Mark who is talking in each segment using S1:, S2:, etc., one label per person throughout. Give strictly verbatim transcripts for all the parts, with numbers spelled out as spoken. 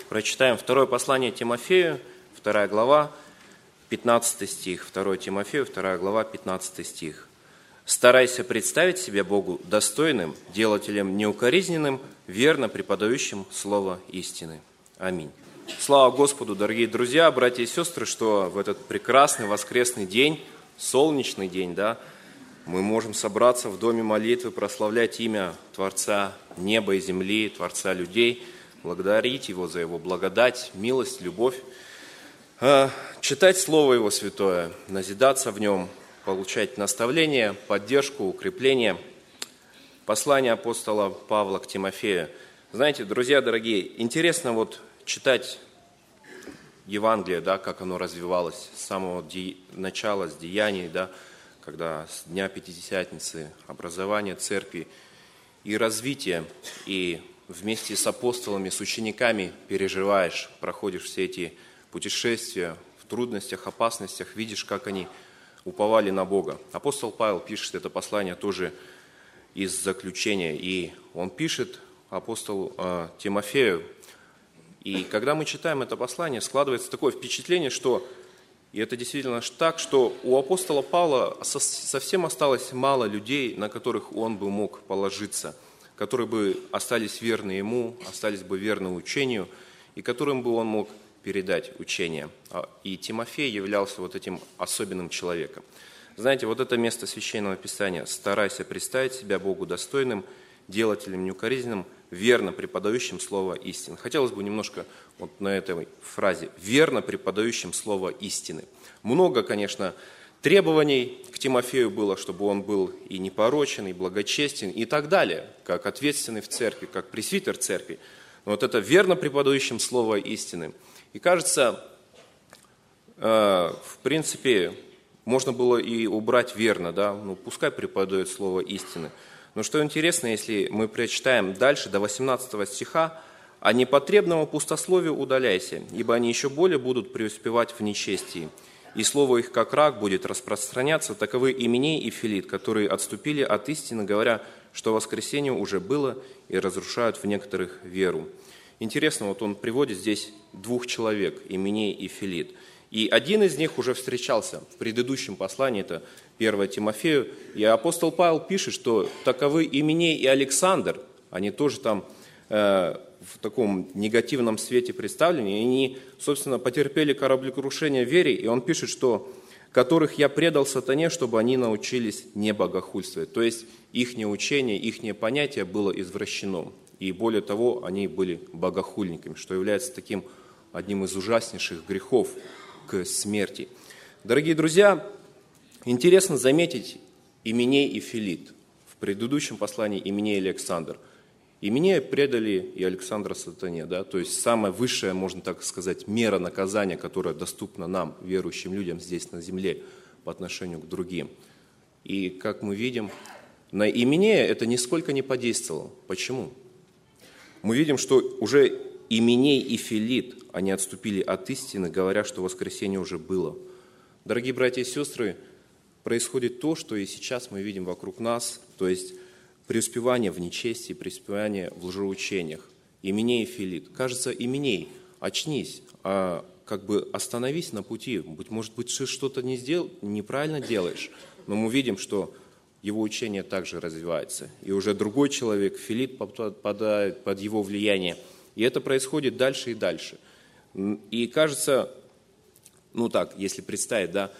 S1: Прочитаем второе послание Тимофею, вторая глава, пятнадцатый стих. второе Тимофею, вторая глава, пятнадцатый стих. «Старайся представить себя Богу достойным, делателем неукоризненным, верно преподающим слово истины». Аминь. Слава Господу, дорогие друзья, братья и сестры, что в этот прекрасный воскресный день, солнечный день, да, мы можем собраться в доме молитвы, прославлять имя Творца неба и земли, Творца людей, благодарить Его за Его благодать, милость, любовь, читать Слово Его Святое, назидаться в нем, получать наставление, поддержку, укрепление. Послание апостола Павла к Тимофею. Знаете, друзья дорогие, интересно вот читать Евангелие, да, как оно развивалось с самого ди... начала, с деяний, да, когда с Дня Пятидесятницы, образование церкви и развитие, и вместе с апостолами, с учениками переживаешь, проходишь все эти путешествия в трудностях, опасностях, видишь, как они уповали на Бога. Апостол Павел пишет это послание тоже из заключения, и он пишет апостолу э, Тимофею. И когда мы читаем это послание, складывается такое впечатление, что, и это действительно так, что у апостола Павла совсем осталось мало людей, на которых он бы мог положиться, которые бы остались верны ему, остались бы верны учению, и которым бы он мог передать учение. И Тимофей являлся вот этим особенным человеком. Знаете, вот это место Священного Писания: «Старайся представить себя Богу достойным, делателем неукоризненным, верно преподающим слово истины». Хотелось бы немножко вот на этой фразе «верно преподающим слово истины». Много, конечно, требований к Тимофею было, чтобы он был и непорочен, и благочестен, и так далее, как ответственный в церкви, как пресвитер церкви. Но вот это верно преподающим слово истины. И кажется, в принципе, можно было и убрать верно, да, ну пускай преподает слово истины. Но что интересно, если мы прочитаем дальше, до восемнадцатого стиха: «А непотребного пустословия удаляйся, ибо они еще более будут преуспевать в нечестии. И слово их, как рак, будет распространяться, таковы Именей и Филит, которые отступили от истины, говоря, что воскресение уже было, и разрушают в некоторых веру». Интересно, вот он приводит здесь двух человек, Именей и Филит. И один из них уже встречался в предыдущем послании, это первое Тимофею, и апостол Павел пишет, что таковы Именей и Александр, они тоже там э, в таком негативном свете представлены, и они, собственно, потерпели кораблекрушение в вере, и он пишет, что «которых я предал сатане, чтобы они научились не богохульствовать». То есть их учение, их понятие было извращено, и более того, они были богохульниками, что является таким одним из ужаснейших грехов к смерти. Дорогие друзья, интересно заметить Именей и Филит. В предыдущем послании Именей и Александр. Именея предали и Александра сатане, да? То есть самая высшая, можно так сказать, мера наказания, которая доступна нам, верующим людям здесь на земле, по отношению к другим. И, как мы видим, на Именея это нисколько не подействовало. Почему? Мы видим, что уже Именей и Филит, они отступили от истины, говоря, что воскресение уже было. Дорогие братья и сестры, происходит то, что и сейчас мы видим вокруг нас, то есть преуспевание в нечестии, преуспевание в лжеучениях. Именей и Филит. Кажется, Именей, очнись, а как бы остановись на пути. Быть, может быть, ты что-то не сделал, неправильно делаешь. Но мы видим, что его учение также развивается. И уже другой человек, Филит, попадает под его влияние. И это происходит дальше и дальше. И кажется, ну так, если представить, да,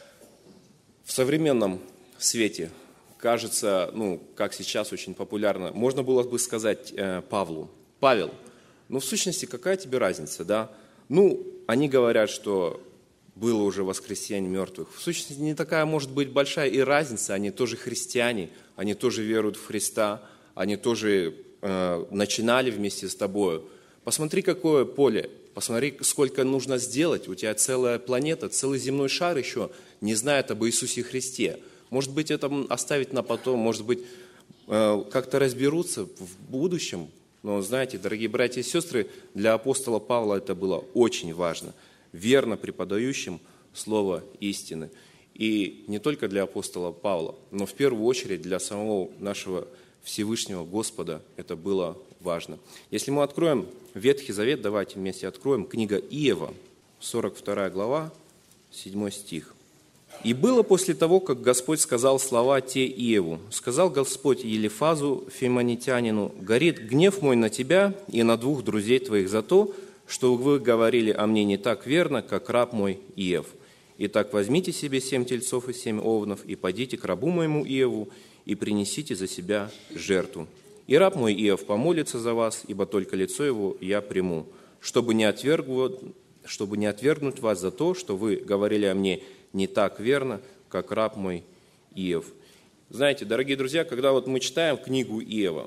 S1: в современном свете, кажется, ну, как сейчас очень популярно, можно было бы сказать э, Павлу: «Павел, ну, в сущности, какая тебе разница, да? Ну, они говорят, что было уже воскресение мертвых. В сущности, не такая может быть большая и разница, они тоже христиане, они тоже веруют в Христа, они тоже э, начинали вместе с тобою. Посмотри, какое поле, посмотри, сколько нужно сделать, у тебя целая планета, целый земной шар еще не знает об Иисусе Христе. Может быть, это оставить на потом, может быть, э, как-то разберутся в будущем. Но, знаете, дорогие братья и сестры, для апостола Павла это было очень важно. Верно преподающим слово истины. И не только для апостола Павла, но в первую очередь для самого нашего Всевышнего Господа это было важно. Если мы откроем Ветхий Завет, давайте вместе откроем, книга Иова, сорок вторая глава, седьмой стих. «И было после того, как Господь сказал слова те Иову, сказал Господь Елифазу, фимонитянину, горит гнев мой на тебя и на двух друзей твоих за то, что вы говорили о мне не так верно, как раб мой Иов. Итак, возьмите себе семь тельцов и семь овнов, и подите к рабу моему Иову, и принесите за себя жертву. И раб мой Иов помолится за вас, ибо только лицо его я приму, чтобы не отвергнуть, чтобы не отвергнуть вас за то, что вы говорили о мне не так верно, как раб мой Иов». Знаете, дорогие друзья, когда вот мы читаем книгу Иова,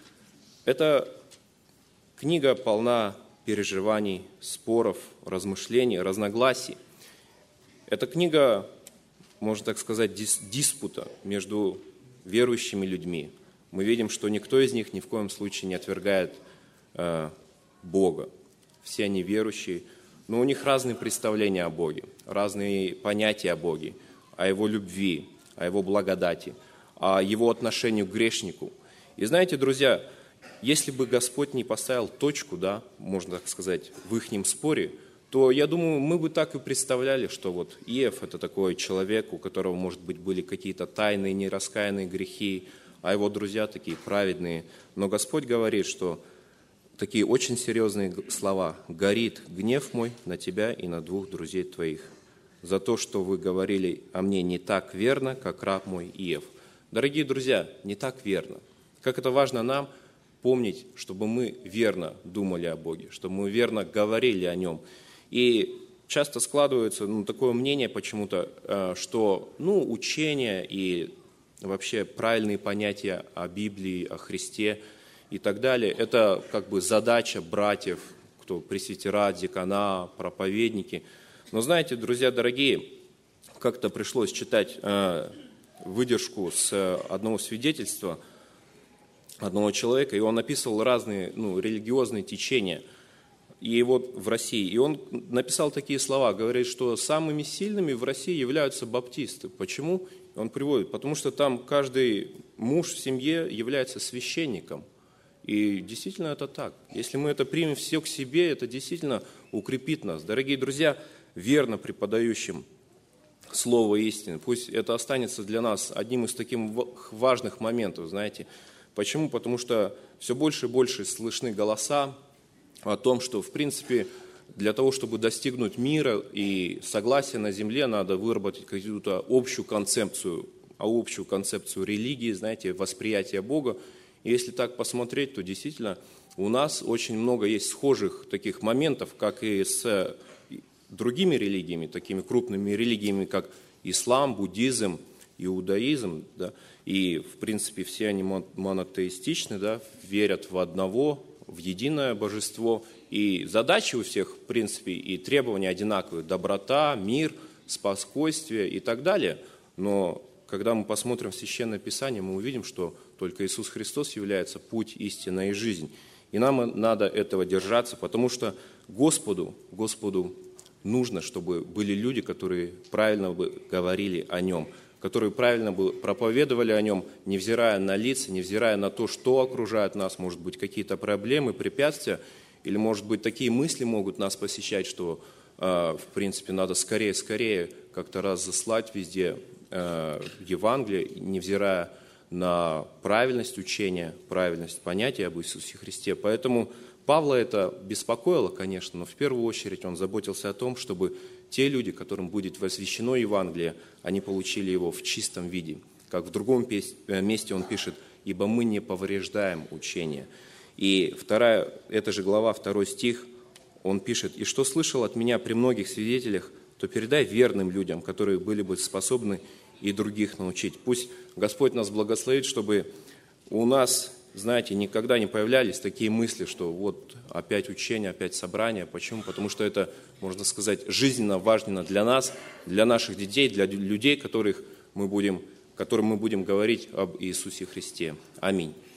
S1: эта книга полна переживаний, споров, размышлений, разногласий. Эта книга, можно так сказать, дис- диспута между верующими людьми. Мы видим, что никто из них ни в коем случае не отвергает э, Бога. Все они верующие, но у них разные представления о Боге, разные понятия о Боге, о Его любви, о Его благодати, о Его отношении к грешнику. И знаете, друзья, если бы Господь не поставил точку, да, можно так сказать, в ихнем споре, то, я думаю, мы бы так и представляли, что вот Иов – это такой человек, у которого, может быть, были какие-то тайные, нераскаянные грехи, а его друзья такие праведные. Но Господь говорит, что такие очень серьезные слова: «Горит гнев мой на тебя и на двух друзей твоих за то, что вы говорили о мне не так верно, как раб мой Иов». Дорогие друзья, не так верно. Как это важно нам помнить, чтобы мы верно думали о Боге, чтобы мы верно говорили о Нем. И часто складывается ну, такое мнение почему-то, что ну, учение и вообще правильные понятия о Библии, о Христе и так далее, это как бы задача братьев, кто пресвитера, декана, проповедники. Но знаете, друзья дорогие, как-то пришлось читать выдержку с одного свидетельства одного человека, и он описывал разные ну, религиозные течения и вот в России. И он написал такие слова, говорит, что самыми сильными в России являются баптисты. Почему? Он приводит, потому что там каждый муж в семье является священником. И действительно это так. Если мы это примем все к себе, это действительно укрепит нас. Дорогие друзья, верно преподающим Слово истины, пусть это останется для нас одним из таких важных моментов, знаете. Почему? Потому что все больше и больше слышны голоса о том, что, в принципе, для того, чтобы достигнуть мира и согласия на земле, надо выработать какую-то общую концепцию, а общую концепцию религии, знаете, восприятия Бога. И если так посмотреть, то действительно у нас очень много есть схожих таких моментов, как и с другими религиями, такими крупными религиями, как ислам, буддизм, иудаизм, да, и, в принципе, все они монотеистичны, да, верят в одного, в единое божество, и задачи у всех, в принципе, и требования одинаковые: доброта, мир, спокойствие и так далее. Но когда мы посмотрим в Священное Писание, мы увидим, что только Иисус Христос является путь, истина и жизнь. И нам надо этого держаться, потому что Господу, Господу нужно, чтобы были люди, которые правильно бы говорили о Нем, которые правильно бы проповедовали о Нем, невзирая на лица, невзирая на то, что окружает нас, может быть, какие-то проблемы, препятствия, или, может быть, такие мысли могут нас посещать, что, в принципе, надо скорее-скорее как-то разослать везде Евангелие, невзирая на правильность учения, правильность понятия об Иисусе Христе. Поэтому Павла это беспокоило, конечно, но в первую очередь он заботился о том, чтобы те люди, которым будет возвещено Евангелие, они получили его в чистом виде. Как в другом месте он пишет: «Ибо мы не повреждаем учение». И вторая, эта же глава, второй стих, он пишет: «И что слышал от меня при многих свидетелях, то передай верным людям, которые были бы способны и других научить». Пусть Господь нас благословит, чтобы у нас, знаете, никогда не появлялись такие мысли, что вот опять учение, опять собрание. Почему? Потому что это, можно сказать, жизненно важно для нас, для наших детей, для людей, которых мы будем, которым мы будем говорить об Иисусе Христе. Аминь.